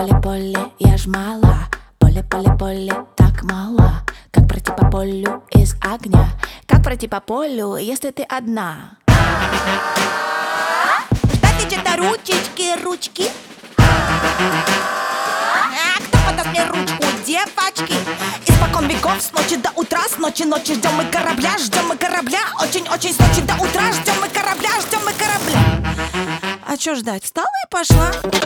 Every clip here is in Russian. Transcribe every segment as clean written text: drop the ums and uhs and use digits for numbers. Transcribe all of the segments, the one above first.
Поле-поле-поле, я ж мала. Поле-поле-поле, так мало. Как пройти по полю из огня? Как пройти по полю, если ты одна? Ждать где-то ручечки, ручки. Кто подаст мне ручку, девочки? Испокон веков, с ночи до утра, с ночи ждем мы корабля, очень-очень с ночи до утра, ждем мы корабля. А чё ждать? Встала и пошла.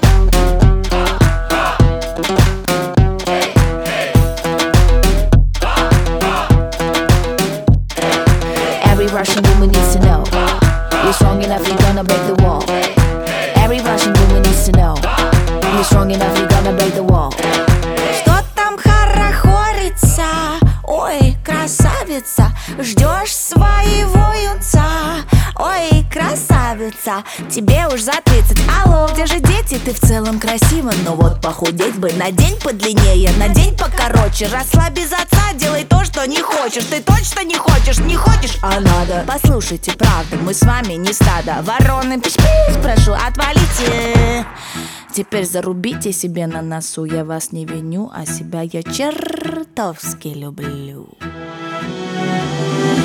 Every Russian woman needs to know you're strong enough, you're gonna break the wall. Every Russian woman needs to know you're strong enough, you're gonna break the wall. Что там хорохорится? Ой, красавица, ждешь своего юнца. Ой, красавица, тебе уж за 30. Алло, где же дети? Ты в целом красива, но вот похудеть бы. Надень подлиннее, надень покороче. Росла без отца, делай то, что не хочешь. Ты точно не хочешь, а надо. Послушайте, правда, мы с вами не стадо. Вороны, пись-пись, прошу, отвалите. Теперь зарубите себе на носу. Я вас не виню, а себя я чертовски люблю.